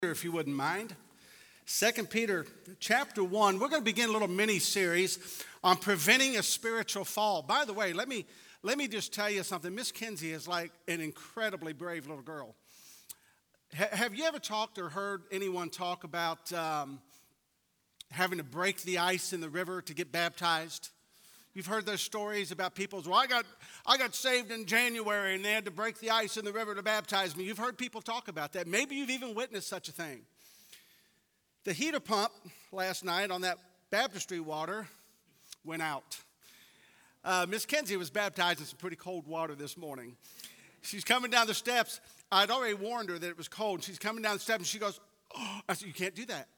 If you wouldn't mind. 2 Peter chapter 1, we're going to begin a little mini-series on preventing a spiritual fall. By the way, let me just tell you something. Miss Kinsey is like an incredibly brave little girl. Have you ever talked or heard anyone talk about having to break the ice in the river to get baptized? You've heard those stories about people. Well, I got saved in January and they had to break the ice in the river to baptize me. You've heard people talk about that. Maybe you've even witnessed such a thing. The heater pump last night on that baptistry water went out. Miss Kinsey was baptized in some pretty cold water this morning. She's coming down the steps. I'd already warned her that it was cold. She's coming down the steps and she goes, "Oh," I said, "You can't do that.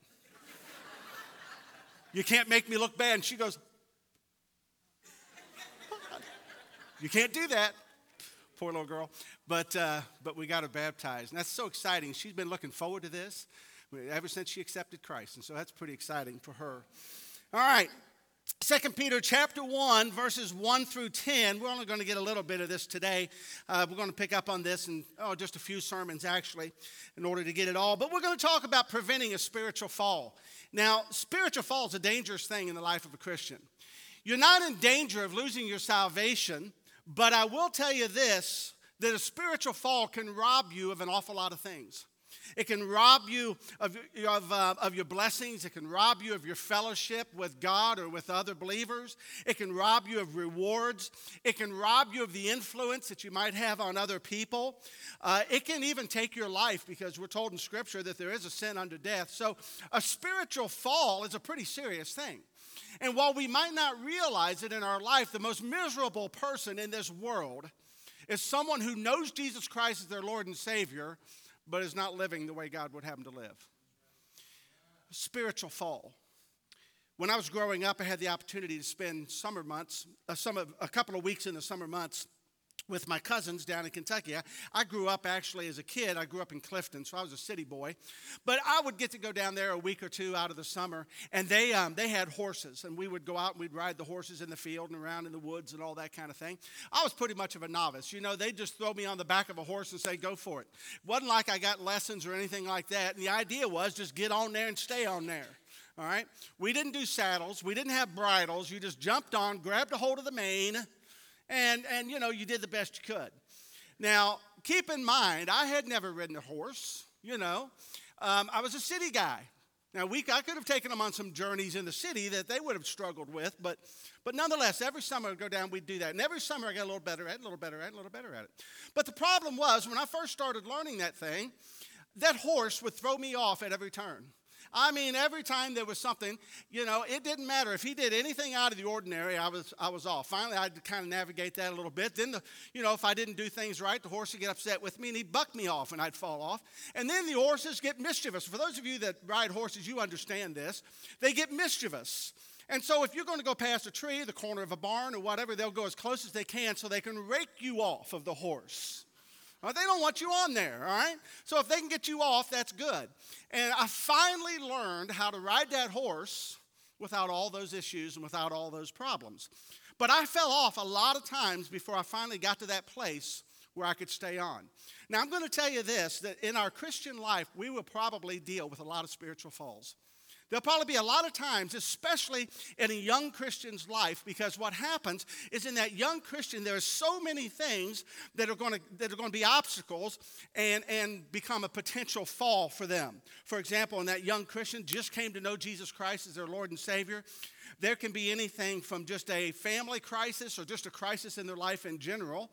You can't make me look bad." And she goes, "You can't do that." Poor little girl. But we got her baptized. And that's so exciting. She's been looking forward to this ever since she accepted Christ. And so that's pretty exciting for her. All right. 2 Peter chapter 1, verses 1 through 10. We're only going to get a little bit of this today. We're going to pick up on this in just a few sermons, actually, in order to get it all. But we're going to talk about preventing a spiritual fall. Now, spiritual fall is a dangerous thing in the life of a Christian. You're not in danger of losing your salvation, but I will tell you this, that a spiritual fall can rob you of an awful lot of things. It can rob you of your blessings. It can rob you of your fellowship with God or with other believers. It can rob you of rewards. It can rob you of the influence that you might have on other people. It can even take your life, because we're told in Scripture that there is a sin unto death. So a spiritual fall is a pretty serious thing. And while we might not realize it in our life, the most miserable person in this world is someone who knows Jesus Christ as their Lord and Savior, but is not living the way God would have them to live. Spiritual fall. When I was growing up, I had the opportunity to spend summer months, a couple of weeks in the summer months with my cousins down in Kentucky. I grew up actually as a kid. I grew up in Clifton, so I was a city boy. But I would get to go down there a week or two out of the summer, and they had horses, and we would go out and we'd ride the horses in the field and around in the woods and all that kind of thing. I was pretty much of a novice. You know, they'd just throw me on the back of a horse and say, "Go for it." It wasn't like I got lessons or anything like that, and the idea was just get on there and stay on there. All right? We didn't do saddles. We didn't have bridles. You just jumped on, grabbed a hold of the mane, and you know, you did the best you could. Now, keep in mind, I had never ridden a horse, you know. I was a city guy. Now, I could have taken them on some journeys in the city that they would have struggled with, but nonetheless, every summer I'd go down, we'd do that. And every summer I got a little better at it. But the problem was, when I first started learning that thing, that horse would throw me off at every turn. I mean, every time there was something, you know, it didn't matter. If he did anything out of the ordinary, I was off. Finally, I'd kind of navigate that a little bit. Then, if I didn't do things right, the horse would get upset with me, and he'd buck me off, and I'd fall off. And then the horses get mischievous. For those of you that ride horses, you understand this. They get mischievous. And so if you're going to go past a tree, the corner of a barn, or whatever, they'll go as close as they can so they can rake you off of the horse. They don't want you on there, all right? So if they can get you off, that's good. And I finally learned how to ride that horse without all those issues and without all those problems. But I fell off a lot of times before I finally got to that place where I could stay on. Now, I'm going to tell you this, that in our Christian life, we will probably deal with a lot of spiritual falls. There'll probably be a lot of times, especially in a young Christian's life, because what happens is in that young Christian, there are so many things that are going to be obstacles and become a potential fall for them. For example, when that young Christian just came to know Jesus Christ as their Lord and Savior, there can be anything from just a family crisis or just a crisis in their life in general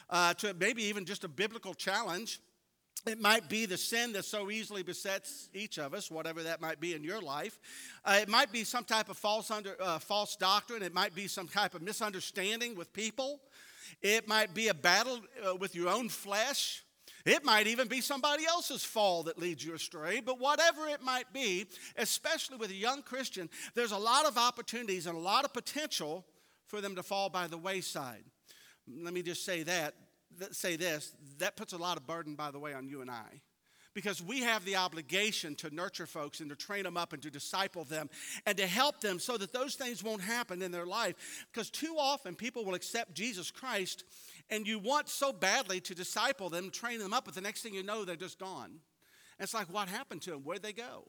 to maybe even just a biblical challenge. It might be the sin that so easily besets each of us, whatever that might be in your life. It might be some type of false doctrine. It might be some type of misunderstanding with people. It might be a battle with your own flesh. It might even be somebody else's fall that leads you astray. But whatever it might be, especially with a young Christian, there's a lot of opportunities and a lot of potential for them to fall by the wayside. Let me just say this, that puts a lot of burden, by the way, on you and I. Because we have the obligation to nurture folks and to train them up and to disciple them and to help them so that those things won't happen in their life. Because too often people will accept Jesus Christ and you want so badly to disciple them, train them up, but the next thing you know, they're just gone. it's like, what happened to them? Where'd they go?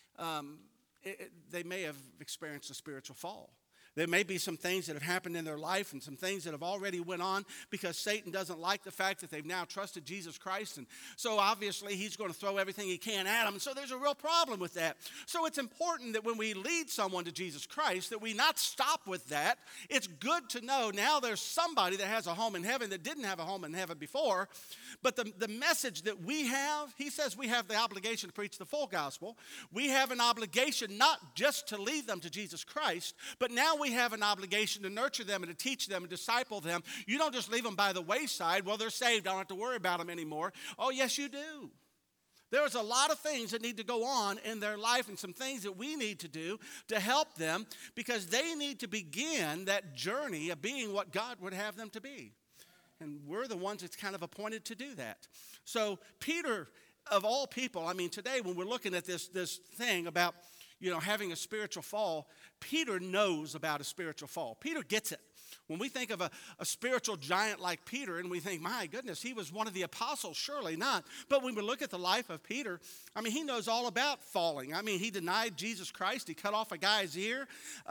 They may have experienced a spiritual fall. There may be some things that have happened in their life and some things that have already went on because Satan doesn't like the fact that they've now trusted Jesus Christ. And so obviously he's going to throw everything he can at them. And so there's a real problem with that. So it's important that when we lead someone to Jesus Christ that we not stop with that. It's good to know now there's somebody that has a home in heaven that didn't have a home in heaven before. But the message that we have, he says we have the obligation to preach the full gospel. We have an obligation not just to lead them to Jesus Christ, but now we have an obligation to nurture them and to teach them and disciple them. You don't just leave them by the wayside. Well, they're saved. I don't have to worry about them anymore. Oh, yes, you do. There's a lot of things that need to go on in their life and some things that we need to do to help them because they need to begin that journey of being what God would have them to be. And we're the ones that's kind of appointed to do that. So Peter, of all people, I mean, today when we're looking at this thing about, having a spiritual fall, Peter knows about a spiritual fall. Peter gets it. When we think of a spiritual giant like Peter and we think, my goodness, he was one of the apostles, surely not. But when we look at the life of Peter, I mean, he knows all about falling. I mean, he denied Jesus Christ. He cut off a guy's ear.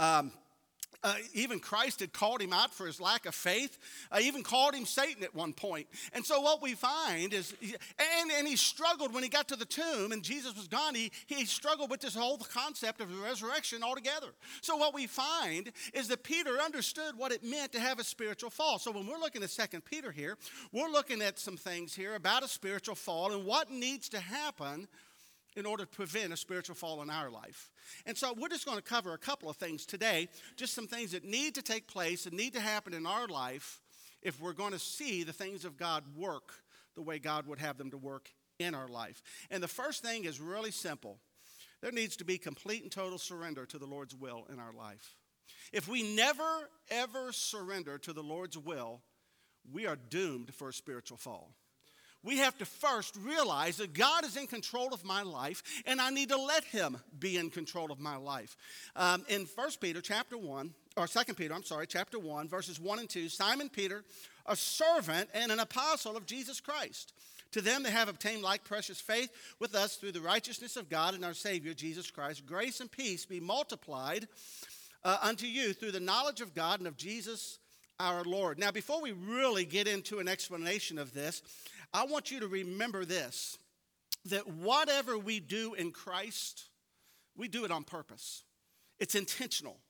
Even Christ had called him out for his lack of faith. Even called him Satan at one point. And so what we find is, and he struggled when he got to the tomb and Jesus was gone. He struggled with this whole concept of the resurrection altogether. So what we find is that Peter understood what it meant to have a spiritual fall. So when we're looking at 2 Peter here, we're looking at some things here about a spiritual fall and what needs to happen in order to prevent a spiritual fall in our life. And so we're just going to cover a couple of things today, just some things that need to take place and need to happen in our life if we're going to see the things of God work the way God would have them to work in our life. And the first thing is really simple. There needs to be complete and total surrender to the Lord's will in our life. If we never, ever surrender to the Lord's will, we are doomed for a spiritual fall. We have to first realize that God is in control of my life, and I need to let him be in control of my life. In 2 Peter chapter 1, chapter 1, verses 1 and 2, Simon Peter, a servant and an apostle of Jesus Christ. To them that have obtained like precious faith with us through the righteousness of God and our Savior, Jesus Christ, grace and peace be multiplied unto you through the knowledge of God and of Jesus our Lord. Now, before we really get into an explanation of this, I want you to remember this, that whatever we do in Christ, we do it on purpose. It's intentional.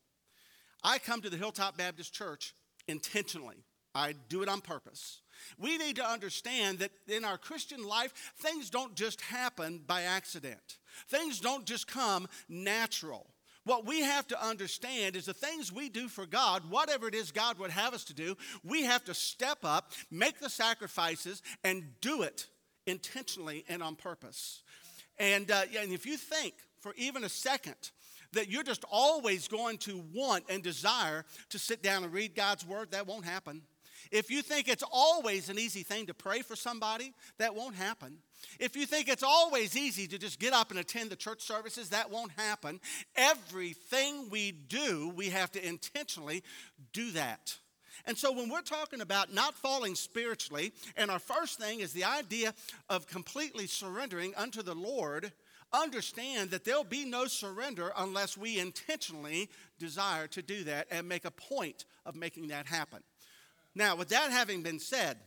I come to the Hilltop Baptist Church intentionally. I do it on purpose. We need to understand that in our Christian life, things don't just happen by accident. Things don't just come natural. What we have to understand is the things we do for God, whatever it is God would have us to do, we have to step up, make the sacrifices, and do it intentionally and on purpose. And if you think for even a second that you're just always going to want and desire to sit down and read God's word, that won't happen. If you think it's always an easy thing to pray for somebody, that won't happen. If you think it's always easy to just get up and attend the church services, that won't happen. Everything we do, we have to intentionally do that. And so when we're talking about not falling spiritually, and our first thing is the idea of completely surrendering unto the Lord, understand that there'll be no surrender unless we intentionally desire to do that and make a point of making that happen. Now, with that having been said,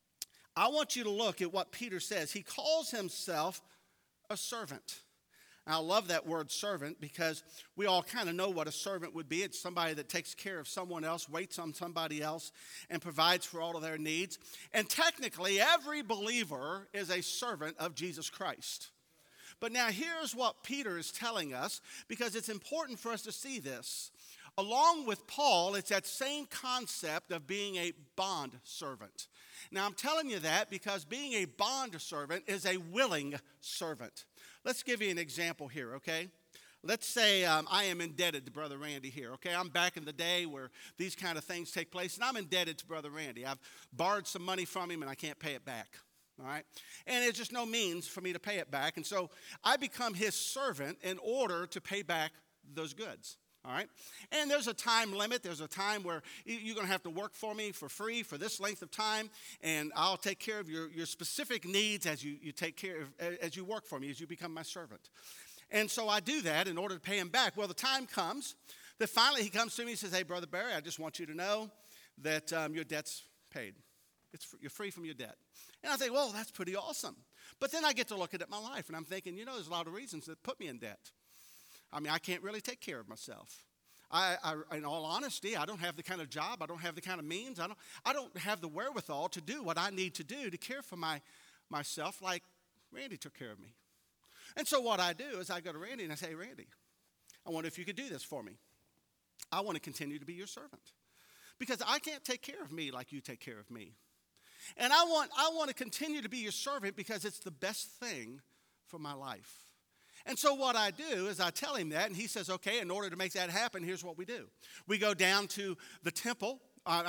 I want you to look at what Peter says. He calls himself a servant. I love that word servant because we all kind of know what a servant would be. It's somebody that takes care of someone else, waits on somebody else, and provides for all of their needs. And technically, every believer is a servant of Jesus Christ. But now here's what Peter is telling us, because it's important for us to see this. Along with Paul, it's that same concept of being a bond servant. Now, I'm telling you that because being a bond servant is a willing servant. Let's give you an example here, okay? Let's say I am indebted to Brother Randy here, okay? I'm back in the day where these kind of things take place, and I'm indebted to Brother Randy. I've borrowed some money from him, and I can't pay it back, all right? And there's just no means for me to pay it back, and so I become his servant in order to pay back those goods. All right? And there's a time limit. There's a time where you're going to have to work for me for free for this length of time, and I'll take care of your specific needs as you take care of, as you work for me, as you become my servant. And so I do that in order to pay him back. Well, the time comes that finally he comes to me and says, hey, Brother Barry, I just want you to know that your debt's paid. You're free from your debt. And I think, well, that's pretty awesome. But then I get to looking at my life, and I'm thinking, there's a lot of reasons that put me in debt. I mean, I can't really take care of myself. In all honesty, I don't have the kind of job. I don't have the kind of means. I don't have the wherewithal to do what I need to do to care for myself like Randy took care of me. And so what I do is I go to Randy and I say, hey, Randy, I wonder if you could do this for me. I want to continue to be your servant because I can't take care of me like you take care of me. And I want to continue to be your servant because it's the best thing for my life. And so what I do is I tell him that, and he says, okay, in order to make that happen, here's what we do. We go down to the temple.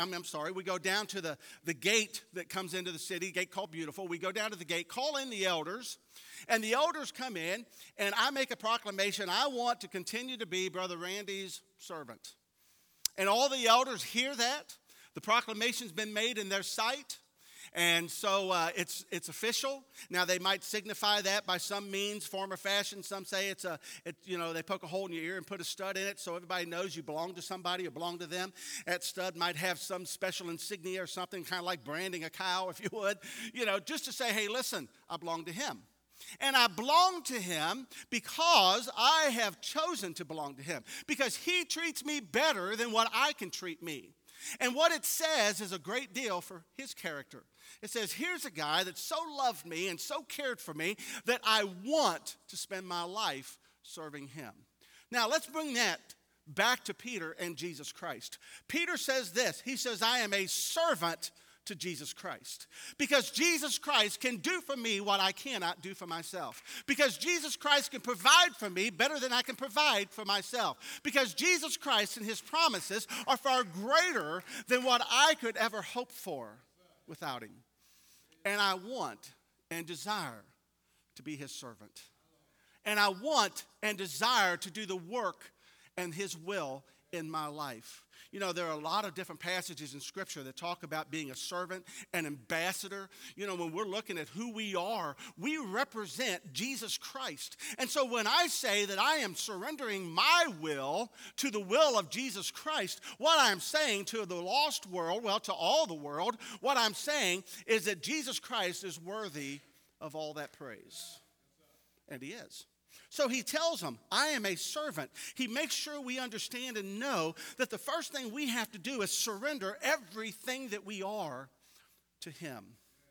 We go down to the gate that comes into the city, gate called Beautiful. We go down to the gate, call in the elders, and the elders come in, and I make a proclamation. I want to continue to be Brother Randy's servant. And all the elders hear that. The proclamation's been made in their sight. And so it's official. Now, they might signify that by some means, form, or fashion. Some say they poke a hole in your ear and put a stud in it so everybody knows you belong to somebody or belong to them. That stud might have some special insignia or something, kind of like branding a cow, if you would, just to say, hey, listen, I belong to him. And I belong to him because I have chosen to belong to him, because he treats me better than what I can treat me. And what it says is a great deal for his character. It says, here's a guy that so loved me and so cared for me that I want to spend my life serving him. Now, let's bring that back to Peter and Jesus Christ. Peter says this. He says, I am a servant to Jesus Christ. Because Jesus Christ can do for me what I cannot do for myself. Because Jesus Christ can provide for me better than I can provide for myself. Because Jesus Christ and his promises are far greater than what I could ever hope for without him. And I want and desire to be his servant. And I want and desire to do the work and his will in my life. There are a lot of different passages in Scripture that talk about being a servant, an ambassador. When we're looking at who we are, we represent Jesus Christ. And so when I say that I am surrendering my will to the will of Jesus Christ, what I'm saying to the lost world, to all the world, what I'm saying is that Jesus Christ is worthy of all that praise. And he is. So he tells them, I am a servant. He makes sure we understand and know that the first thing we have to do is surrender everything that we are to him.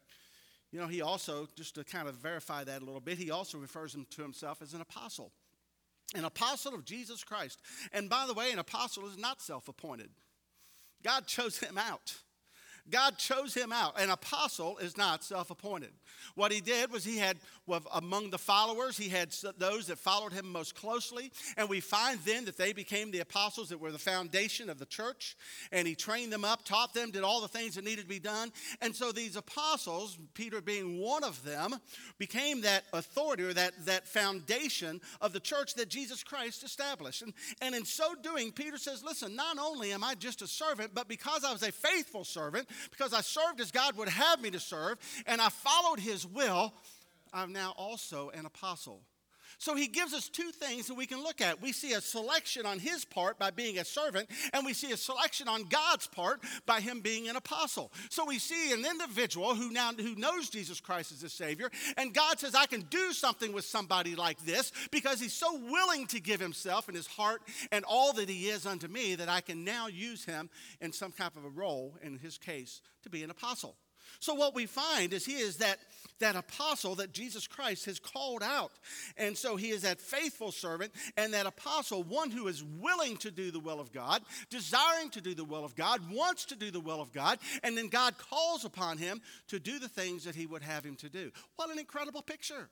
He also, just to kind of verify that a little bit, he also refers to himself as an apostle. An apostle of Jesus Christ. And by the way, an apostle is not self-appointed. God chose him out. God chose him out. An apostle is not self-appointed. What he did was he had, among the followers, he had those that followed him most closely. And we find then that they became the apostles that were the foundation of the church. And he trained them up, taught them, did all the things that needed to be done. And so these apostles, Peter being one of them, became that authority or that foundation of the church that Jesus Christ established. And in so doing, Peter says, listen, not only am I just a servant, but because I was a faithful servant, because I served as God would have me to serve, and I followed his will, I'm now also an apostle. So he gives us two things that we can look at. We see a selection on his part by being a servant, and we see a selection on God's part by him being an apostle. So we see an individual who knows Jesus Christ as his Savior, and God says, I can do something with somebody like this because he's so willing to give himself and his heart and all that he is unto me that I can now use him in some type of a role, in his case, to be an apostle. So what we find is he is that apostle that Jesus Christ has called out. And so he is that faithful servant and that apostle, one who is willing to do the will of God, desiring to do the will of God, wants to do the will of God, and then God calls upon him to do the things that he would have him to do. What an incredible picture.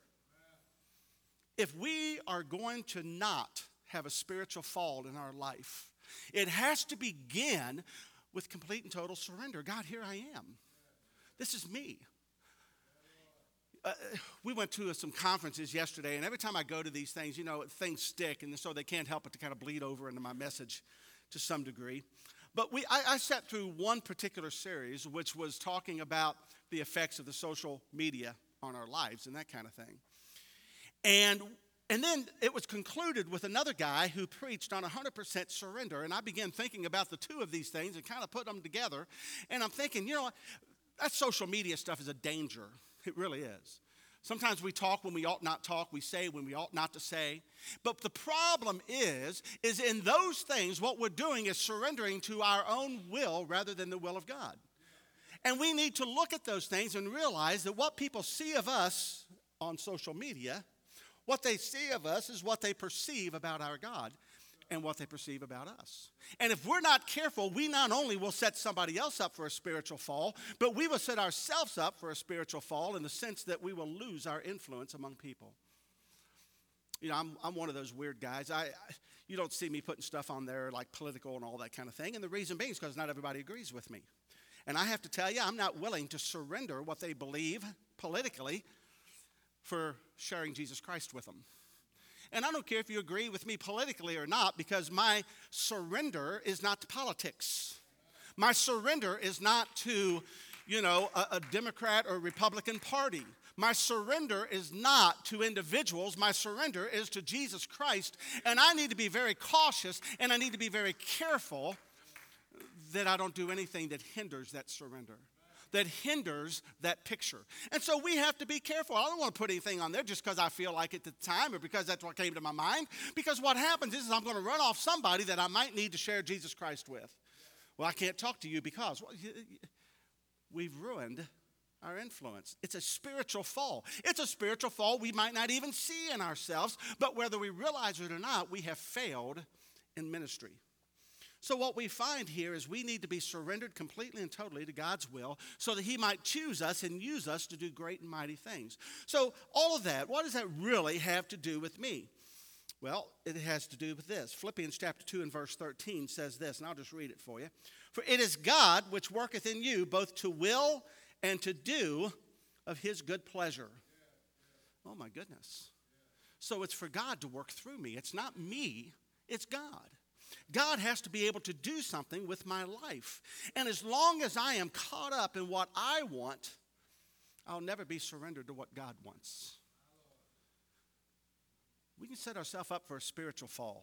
If we are going to not have a spiritual fall in our life, it has to begin with complete and total surrender. God, here I am. This is me. We went to some conferences yesterday, and every time I go to these things, things stick, and so they can't help but to kind of bleed over into my message to some degree. But I sat through one particular series, which was talking about the effects of the social media on our lives and that kind of thing. And then it was concluded with another guy who preached on 100% surrender, and I began thinking about the two of these things and kind of put them together, and I'm thinking, that social media stuff is a danger. It really is. Sometimes we talk when we ought not talk. We say when we ought not to say. But the problem is in those things, what we're doing is surrendering to our own will rather than the will of God. And we need to look at those things and realize that what people see of us on social media, what they see of us is what they perceive about our God and what they perceive about us. And if we're not careful, we not only will set somebody else up for a spiritual fall, but we will set ourselves up for a spiritual fall in the sense that we will lose our influence among people. I'm one of those weird guys. You don't see me putting stuff on there like political and all that kind of thing. And the reason being is because not everybody agrees with me. And I have to tell you, I'm not willing to surrender what they believe politically for sharing Jesus Christ with them. And I don't care if you agree with me politically or not, because my surrender is not to politics. My surrender is not to, a Democrat or Republican party. My surrender is not to individuals. My surrender is to Jesus Christ. And I need to be very cautious, and I need to be very careful that I don't do anything that hinders that surrender, that hinders that picture. And so we have to be careful. I don't want to put anything on there just because I feel like it at the time or because that's what came to my mind. Because what happens is I'm going to run off somebody that I might need to share Jesus Christ with. Well, I can't talk to you because we've ruined our influence. It's a spiritual fall. It's a spiritual fall we might not even see in ourselves, but whether we realize it or not, we have failed in ministry. So what we find here is we need to be surrendered completely and totally to God's will so that he might choose us and use us to do great and mighty things. So all of that, what does that really have to do with me? Well, it has to do with this. Philippians chapter 2 and verse 13 says this, and I'll just read it for you. For it is God which worketh in you both to will and to do of his good pleasure. Oh my goodness. So it's for God to work through me. It's not me, it's God. God has to be able to do something with my life. And as long as I am caught up in what I want, I'll never be surrendered to what God wants. We can set ourselves up for a spiritual fall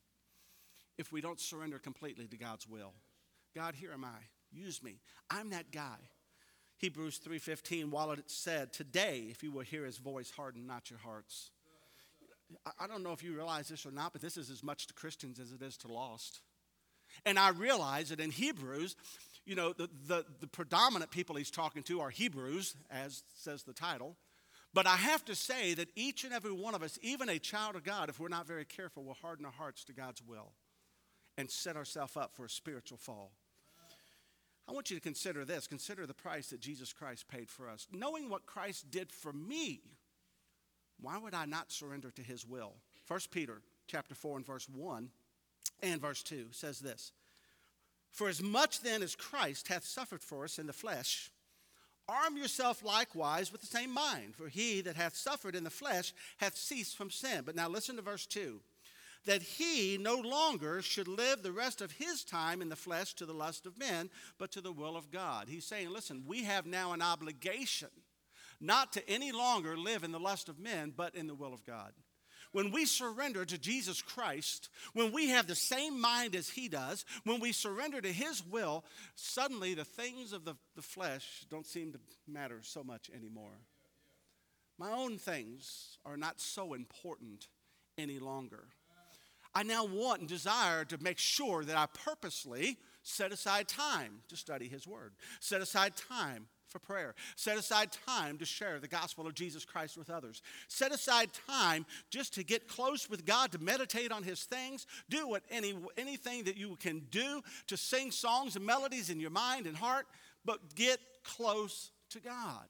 if we don't surrender completely to God's will. God, here am I. Use me. I'm that guy. Hebrews 3:15, while it said, today, if you will hear his voice, harden not your hearts. I don't know if you realize this or not, but this is as much to Christians as it is to lost. And I realize that in Hebrews, the predominant people he's talking to are Hebrews, as says the title. But I have to say that each and every one of us, even a child of God, if we're not very careful, will harden our hearts to God's will and set ourselves up for a spiritual fall. I want you to consider this. Consider the price that Jesus Christ paid for us. Knowing what Christ did for me, why would I not surrender to his will? 1 Peter chapter 4 and verse 1 and verse 2 says this. For as much then as Christ hath suffered for us in the flesh, arm yourself likewise with the same mind. For he that hath suffered in the flesh hath ceased from sin. But now listen to verse 2. That he no longer should live the rest of his time in the flesh to the lust of men, but to the will of God. He's saying, listen, we have now an obligation not to any longer live in the lust of men, but in the will of God. When we surrender to Jesus Christ, when we have the same mind as he does, when we surrender to his will, suddenly the things of the flesh don't seem to matter so much anymore. My own things are not so important any longer. I now want and desire to make sure that I purposely set aside time to study his word, set aside time for prayer. Set aside time to share the gospel of Jesus Christ with others. Set aside time just to get close with God, to meditate on his things. Do anything that you can do to sing songs and melodies in your mind and heart, but get close to God.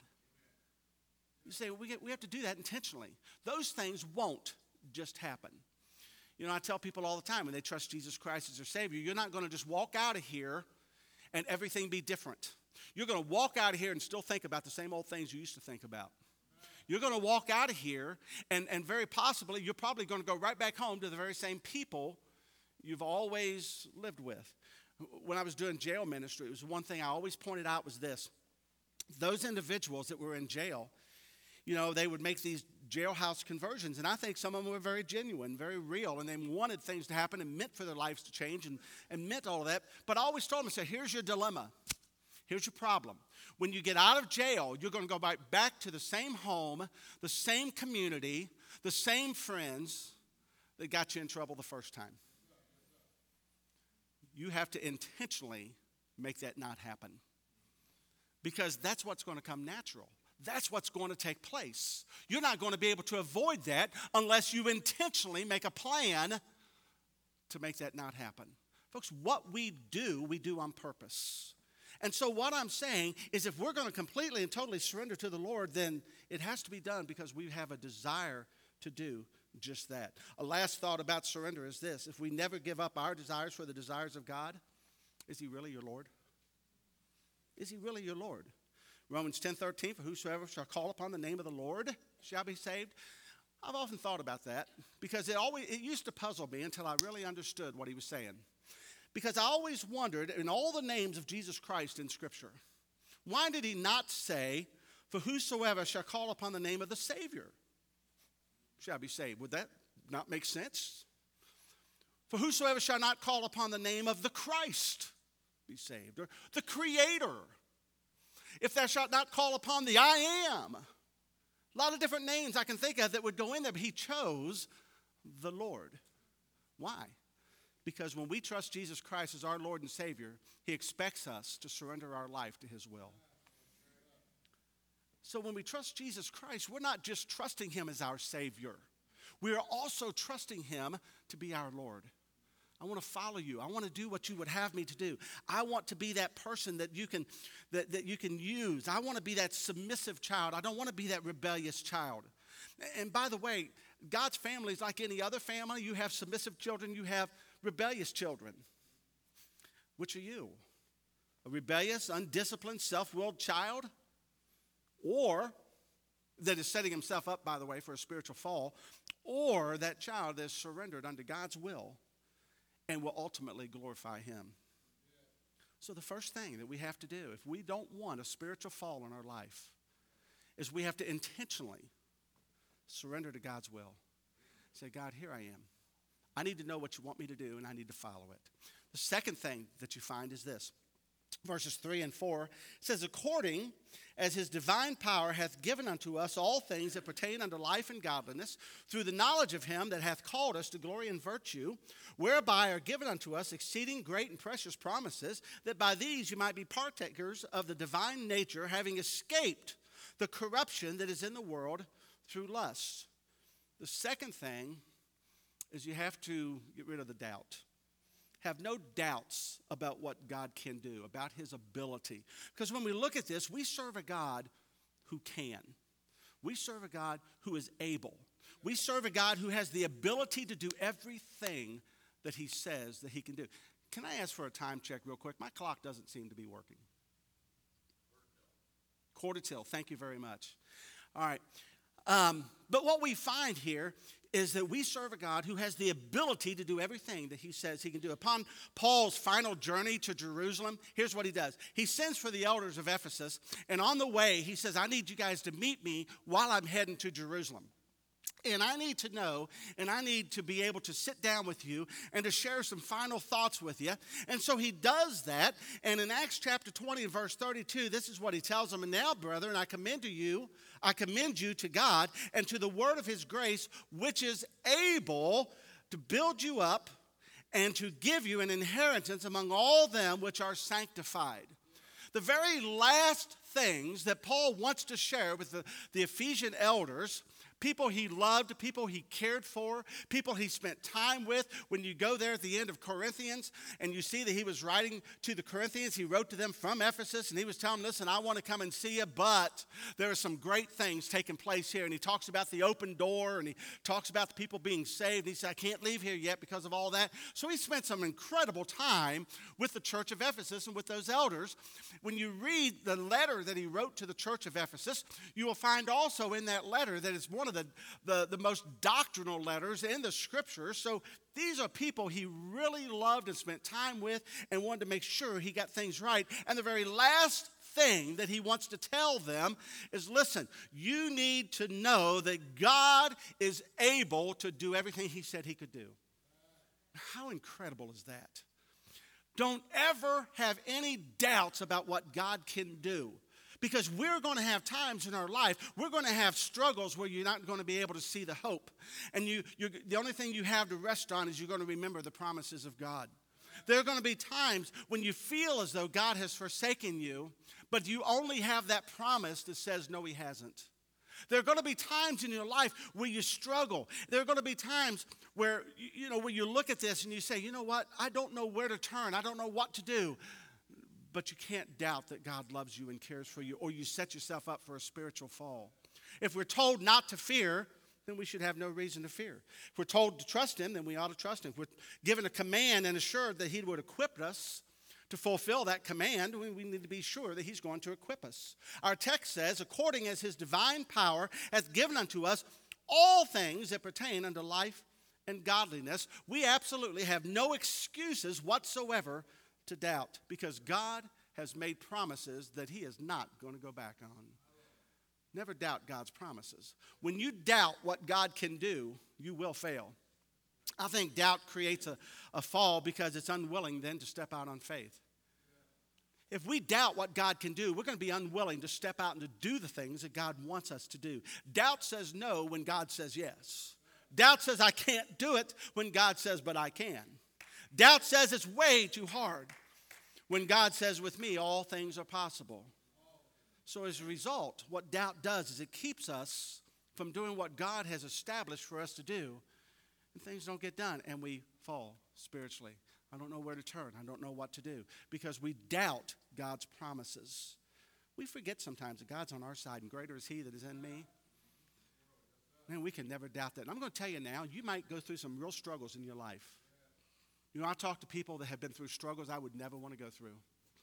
You say, we have to do that intentionally. Those things won't just happen. I tell people all the time when they trust Jesus Christ as their Savior, you're not going to just walk out of here and everything be different. You're going to walk out of here and still think about the same old things you used to think about. You're going to walk out of here, and very possibly you're probably going to go right back home to the very same people you've always lived with. When I was doing jail ministry, it was one thing I always pointed out was this. Those individuals that were in jail, they would make these jailhouse conversions, and I think some of them were very genuine, very real, and they wanted things to happen and meant for their lives to change and meant all of that. But I always told them, I said, here's your dilemma. Here's your problem. When you get out of jail, you're going to go back to the same home, the same community, the same friends that got you in trouble the first time. You have to intentionally make that not happen, because that's what's going to come natural. That's what's going to take place. You're not going to be able to avoid that unless you intentionally make a plan to make that not happen. Folks, what we do on purpose. And so what I'm saying is, if we're going to completely and totally surrender to the Lord, then it has to be done because we have a desire to do just that. A last thought about surrender is this. If we never give up our desires for the desires of God, is he really your Lord? Is he really your Lord? Romans 10:13, for whosoever shall call upon the name of the Lord shall be saved. I've often thought about that because it used to puzzle me until I really understood what he was saying. Because I always wondered, in all the names of Jesus Christ in Scripture, why did he not say, for whosoever shall call upon the name of the Savior shall be saved? Would that not make sense? For whosoever shall not call upon the name of the Christ be saved, or the Creator. If thou shalt not call upon the I Am. A lot of different names I can think of that would go in there, but he chose the Lord. Why? Because when we trust Jesus Christ as our Lord and Savior, he expects us to surrender our life to his will. So when we trust Jesus Christ, we're not just trusting him as our Savior. We are also trusting him to be our Lord. I want to follow you. I want to do what you would have me to do. I want to be that person that you can use. I want to be that submissive child. I don't want to be that rebellious child. And by the way, God's family is like any other family. You have submissive children. You have rebellious children. Which are you? A rebellious, undisciplined, self-willed child? Or that is setting himself up, by the way, for a spiritual fall? Or that child that is surrendered unto God's will and will ultimately glorify him? So the first thing that we have to do, if we don't want a spiritual fall in our life, is we have to intentionally surrender to God's will. Say, God, here I am. I need to know what you want me to do, and I need to follow it. The second thing that you find is this. Verses 3 and 4 says, according as his divine power hath given unto us all things that pertain unto life and godliness, through the knowledge of him that hath called us to glory and virtue, whereby are given unto us exceeding great and precious promises, that by these you might be partakers of the divine nature, having escaped the corruption that is in the world through lust. The second thing is you have to get rid of the doubt. Have no doubts about what God can do, about his ability. Because when we look at this, we serve a God who can. We serve a God who is able. We serve a God who has the ability to do everything that he says that he can do. Can I ask for a time check real quick? My clock doesn't seem to be working. Quarter till. Thank you very much. All right. But what we find here is that we serve a God who has the ability to do everything that he says he can do. Upon Paul's final journey to Jerusalem, here's what he does. He sends for the elders of Ephesus, and on the way, he says, I need you guys to meet me while I'm heading to Jerusalem. And I need to know, and I need to be able to sit down with you and to share some final thoughts with you. And so he does that. And in Acts chapter 20 and verse 32, this is what he tells them. And now, brethren, I commend you to God and to the word of his grace, which is able to build you up and to give you an inheritance among all them which are sanctified. The very last things that Paul wants to share with the Ephesian elders, people he loved, people he cared for, people he spent time with. When you go there at the end of Corinthians and you see that he was writing to the Corinthians, he wrote to them from Ephesus and he was telling them, listen, I want to come and see you, but there are some great things taking place here. And he talks about the open door and he talks about the people being saved. He said, I can't leave here yet because of all that. So he spent some incredible time with the church of Ephesus and with those elders. When you read the letter that he wrote to the church of Ephesus, you will find also in that letter that it's one of the most doctrinal letters in the scriptures. So these are people he really loved and spent time with and wanted to make sure he got things right. And the very last thing that he wants to tell them is, listen, you need to know that God is able to do everything he said he could do. How incredible is that? Don't ever have any doubts about what God can do. Because we're going to have times in our life, we're going to have struggles where you're not going to be able to see the hope. And the only thing you have to rest on is you're going to remember the promises of God. There are going to be times when you feel as though God has forsaken you, but you only have that promise that says, no, he hasn't. There are going to be times in your life where you struggle. There are going to be times where, where you look at this and you say, you know what, I don't know where to turn. I don't know what to do. But you can't doubt that God loves you and cares for you, or you set yourself up for a spiritual fall. If we're told not to fear, then we should have no reason to fear. If we're told to trust him, then we ought to trust him. If we're given a command and assured that he would equip us to fulfill that command, we need to be sure that he's going to equip us. Our text says, according as his divine power hath given unto us all things that pertain unto life and godliness, we absolutely have no excuses whatsoever to doubt, because God has made promises that he is not going to go back on. Never doubt God's promises. When you doubt what God can do, you will fail. I think doubt creates a fall because it's unwilling then to step out on faith. If we doubt what God can do, we're going to be unwilling to step out and to do the things that God wants us to do. Doubt says no when God says yes. Doubt says I can't do it when God says, but I can. Doubt says it's way too hard when God says, with me, all things are possible. So as a result, what doubt does is it keeps us from doing what God has established for us to do, and things don't get done, and we fall spiritually. I don't know where to turn. I don't know what to do, because we doubt God's promises. We forget sometimes that God's on our side, and greater is he that is in me. Man, we can never doubt that. And I'm going to tell you now, you might go through some real struggles in your life. I talk to people that have been through struggles I would never want to go through.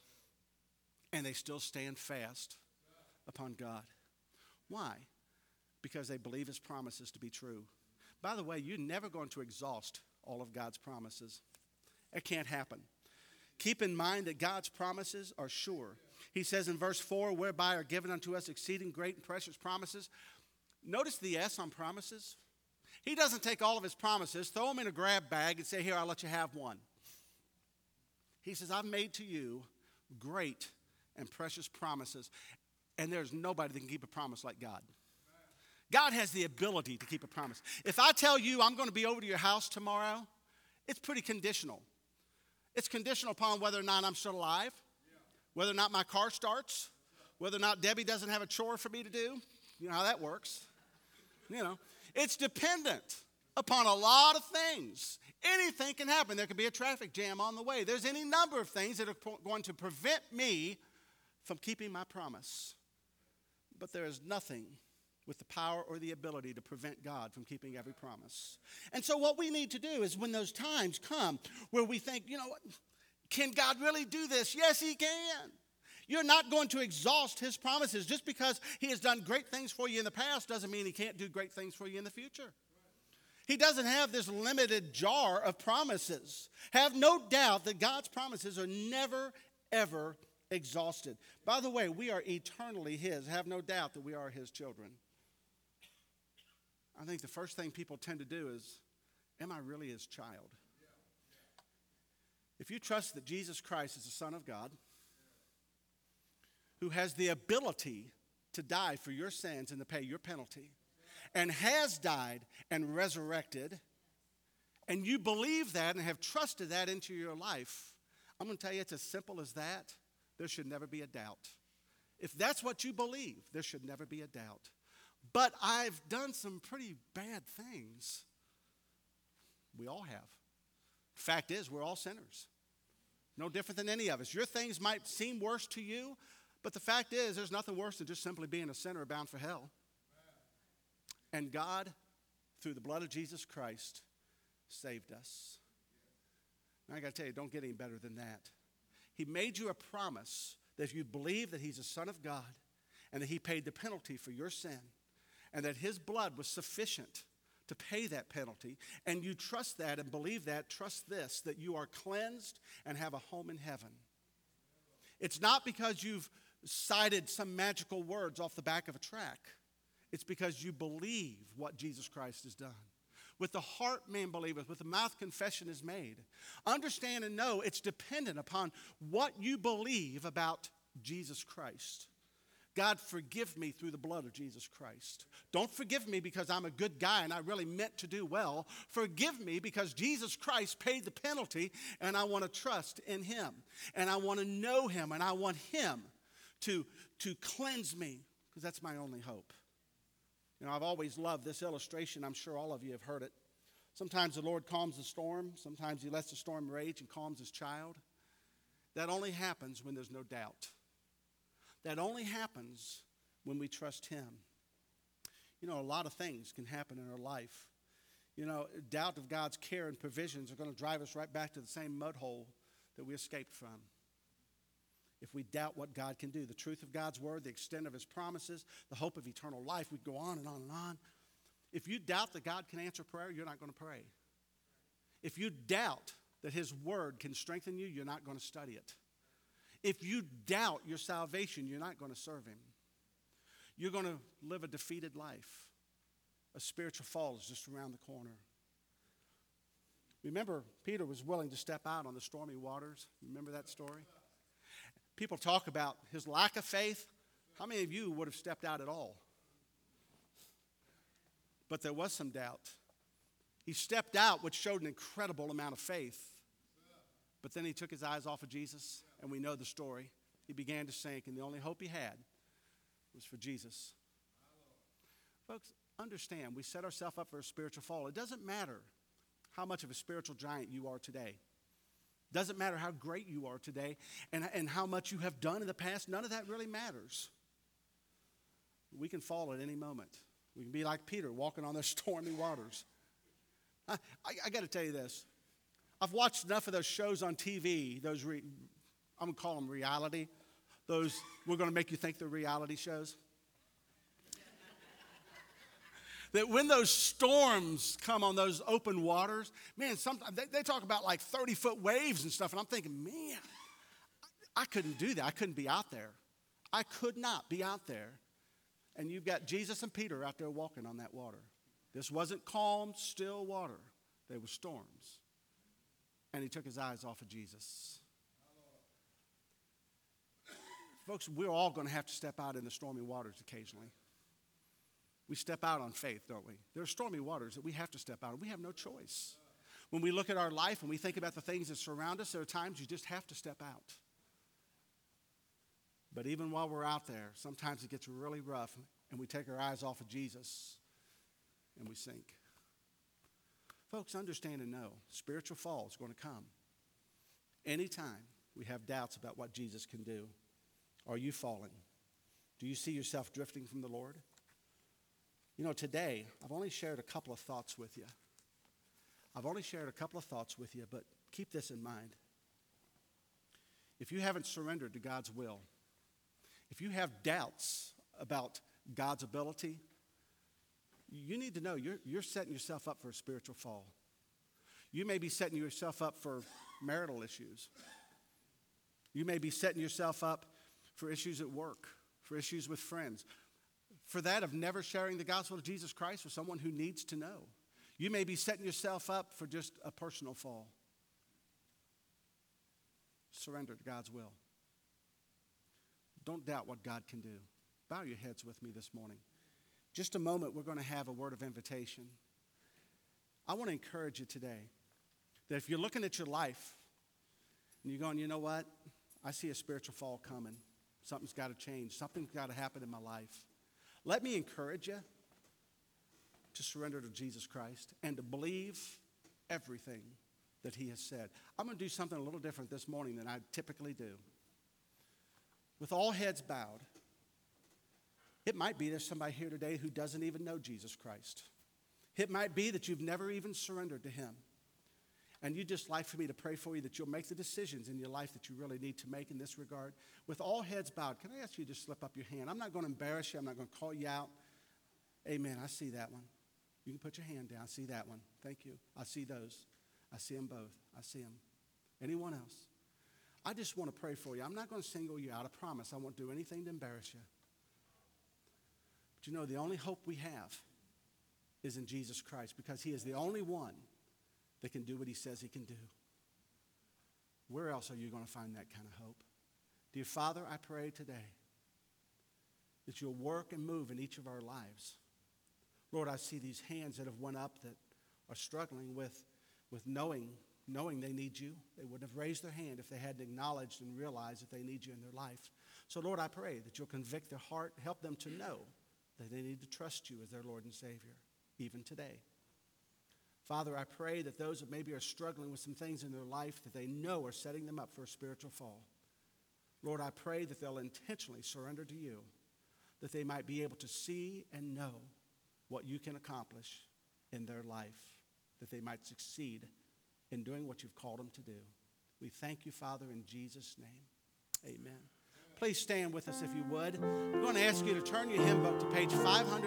And they still stand fast upon God. Why? Because they believe his promises to be true. By the way, you're never going to exhaust all of God's promises. It can't happen. Keep in mind that God's promises are sure. He says in verse 4, whereby are given unto us exceeding great and precious promises. Notice the S on promises. He doesn't take all of his promises, throw them in a grab bag, and say, here, I'll let you have one. He says, I've made to you great and precious promises, and there's nobody that can keep a promise like God. God has the ability to keep a promise. If I tell you I'm going to be over to your house tomorrow, it's pretty conditional. It's conditional upon whether or not I'm still alive, whether or not my car starts, whether or not Debbie doesn't have a chore for me to do. You know how that works. It's dependent upon a lot of things. Anything can happen. There could be a traffic jam on the way. There's any number of things that are going to prevent me from keeping my promise. But there is nothing with the power or the ability to prevent God from keeping every promise. And so what we need to do is when those times come where we think, can God really do this? Yes, he can. You're not going to exhaust his promises. Just because he has done great things for you in the past doesn't mean he can't do great things for you in the future. He doesn't have this limited jar of promises. Have no doubt that God's promises are never, ever exhausted. By the way, we are eternally his. Have no doubt that we are his children. I think the first thing people tend to do is, am I really his child? If you trust that Jesus Christ is the Son of God, who has the ability to die for your sins and to pay your penalty, and has died and resurrected, and you believe that and have trusted that into your life, I'm going to tell you it's as simple as that. There should never be a doubt. If that's what you believe, there should never be a doubt. but I've done some pretty bad things. We all have. Fact is, we're all sinners. No different than any of us. Your things might seem worse to you, but the fact is, there's nothing worse than just simply being a sinner bound for hell. And God, through the blood of Jesus Christ, saved us. Now I got to tell you, don't get any better than that. He made you a promise that if you believe that he's the Son of God and that he paid the penalty for your sin and that his blood was sufficient to pay that penalty, and you trust that and believe that, trust this, that you are cleansed and have a home in heaven. It's not because you've cited some magical words off the back of a track. It's because you believe what Jesus Christ has done. With the heart man believeth, with the mouth confession is made. Understand and know it's dependent upon what you believe about Jesus Christ. God, forgive me through the blood of Jesus Christ. Don't forgive me because I'm a good guy and I really meant to do well. Forgive me because Jesus Christ paid the penalty and I want to trust in him. And I want to know him and I want him to cleanse me because that's my only hope. You know, I've always loved this illustration. I'm sure all of you have heard it. Sometimes the Lord calms the storm. Sometimes he lets the storm rage and calms his child. That only happens when there's no doubt. That only happens when we trust him. You know, a lot of things can happen in our life. You know, doubt of God's care and provisions are going to drive us right back to the same mud hole that we escaped from. If we doubt what God can do, the truth of God's word, the extent of his promises, the hope of eternal life, we'd go on and on and on. If you doubt that God can answer prayer, you're not going to pray. If you doubt that his word can strengthen you, you're not going to study it. If you doubt your salvation, you're not going to serve him. You're going to live a defeated life. A spiritual fall is just around the corner. Remember, Peter was willing to step out on the stormy waters. Remember that story? People talk about his lack of faith. How many of you would have stepped out at all? But there was some doubt. He stepped out, which showed an incredible amount of faith. But then he took his eyes off of Jesus, and we know the story. He began to sink, and the only hope he had was for Jesus. Folks, understand, we set ourselves up for a spiritual fall. It doesn't matter how much of a spiritual giant you are today. It doesn't matter how great you are today and how much you have done in the past. None of that really matters. We can fall at any moment. We can be like Peter, walking on those stormy waters. I got to tell you this. I've watched enough of those shows on TV, I'm going to call them reality. Those, we're going to make you think they're reality shows. That when those storms come on those open waters, man, sometimes they talk about like 30-foot waves and stuff, and I'm thinking, man, I couldn't do that. I couldn't be out there. I could not be out there. And you've got Jesus and Peter out there walking on that water. This wasn't calm, still water. There were storms. And he took his eyes off of Jesus. Folks, we're all going to have to step out in the stormy waters occasionally. We step out on faith, don't we? There are stormy waters that we have to step out on. We have no choice. When we look at our life and we think about the things that surround us, there are times you just have to step out. But even while we're out there, sometimes it gets really rough and we take our eyes off of Jesus and we sink. Folks, understand and know, spiritual fall is going to come. Anytime we have doubts about what Jesus can do, are you falling? Do you see yourself drifting from the Lord? You know, today, I've only shared a couple of thoughts with you. But keep this in mind. If you haven't surrendered to God's will, if you have doubts about God's ability, you need to know you're setting yourself up for a spiritual fall. You may be setting yourself up for marital issues. You may be setting yourself up for issues at work, for issues with friends, for that of never sharing the gospel of Jesus Christ with someone who needs to know. You may be setting yourself up for just a personal fall. Surrender to God's will. Don't doubt what God can do. Bow your heads with me this morning. Just a moment, we're going to have a word of invitation. I want to encourage you today that if you're looking at your life and you're going, you know what? I see a spiritual fall coming. Something's got to change. Something's got to happen in my life. Let me encourage you. to surrender to Jesus Christ and to believe everything that he has said. I'm going to do something a little different this morning than I typically do. With all heads bowed, it might be there's somebody here today who doesn't even know Jesus Christ. It might be that you've never even surrendered to him. And you'd just like for me to pray for you that you'll make the decisions in your life that you really need to make in this regard. With all heads bowed, can I ask you to slip up your hand? I'm not going to embarrass you. I'm not going to call you out. Amen. I see that one. You can put your hand down. I see that one. Thank you. I see those. I see them both. I see them. Anyone else? I just want to pray for you. I'm not going to single you out. I promise. I won't do anything to embarrass you. But you know, the only hope we have is in Jesus Christ, because he is the only one that can do what he says he can do. Where else are you going to find that kind of hope? Dear Father, I pray today that you'll work and move in each of our lives. Lord, I see these hands that have went up that are struggling with knowing they need you. They wouldn't have raised their hand if they hadn't acknowledged and realized that they need you in their life. So, Lord, I pray that you'll convict their heart, help them to know that they need to trust you as their Lord and Savior, even today. Father, I pray that those that maybe are struggling with some things in their life that they know are setting them up for a spiritual fall. Lord, I pray that they'll intentionally surrender to you, that they might be able to see and know what you can accomplish in their life, that they might succeed in doing what you've called them to do. We thank you, Father, in Jesus' name. Amen. Please stand with us if you would. I'm going to ask you to turn your hymn book to page 500.